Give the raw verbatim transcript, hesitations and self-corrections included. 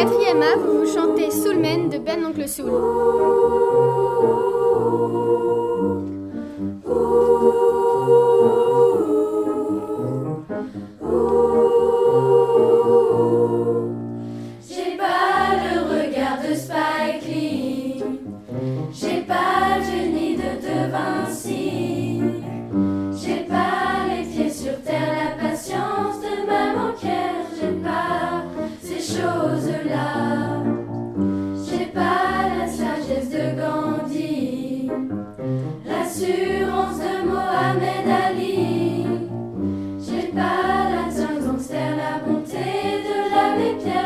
quatrième A, vous vous chantez Soulman de Ben Oncle Soul. J'ai pas le regard de Spike Lee, j'ai pas le génie de De Vinci, j'ai pas les pieds sur terre, la patience de Maman Claire, j'ai pas ces choses-là, j'ai pas la sagesse de Gandhi, l'assurance de Mohamed Ali, j'ai pas la tongue gangster, la bonté de l'abbé Pierre.